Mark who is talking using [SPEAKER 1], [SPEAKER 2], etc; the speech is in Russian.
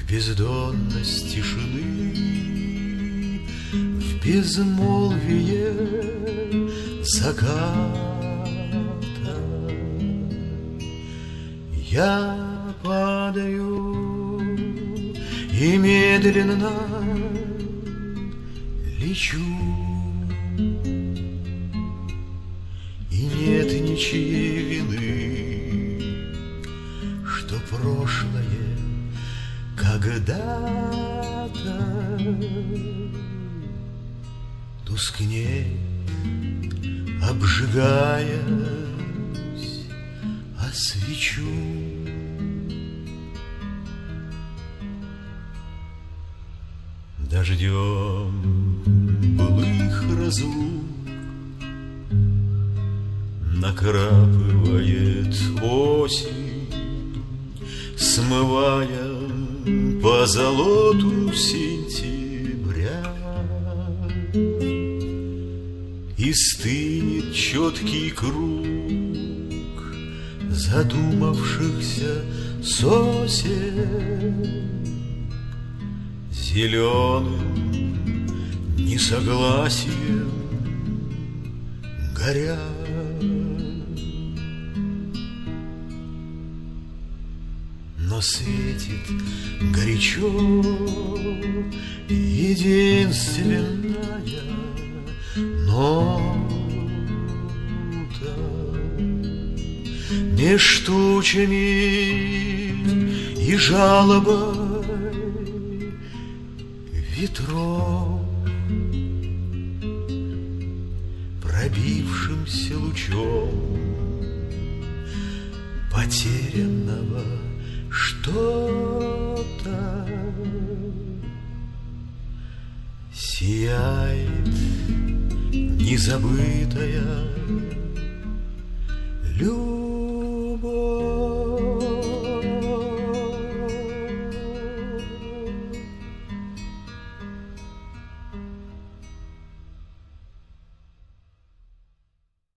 [SPEAKER 1] бездонность тишины, в безмолвие заката. Я падаю и медленно лечу, и нет ничьей вины, что прошлое когда-то тускнеет, обжигаясь о свечу. Дождем былых разлук накрапывает осень, смывая по золоту сентября, и стынет четкий круг задумавшихся сосен, зеленым несогласием горя. Но светит горячо единственная нота меж тучами и жалобой ветров, пробившимся лучом потерянного что-то. Сияет незабытая любовь.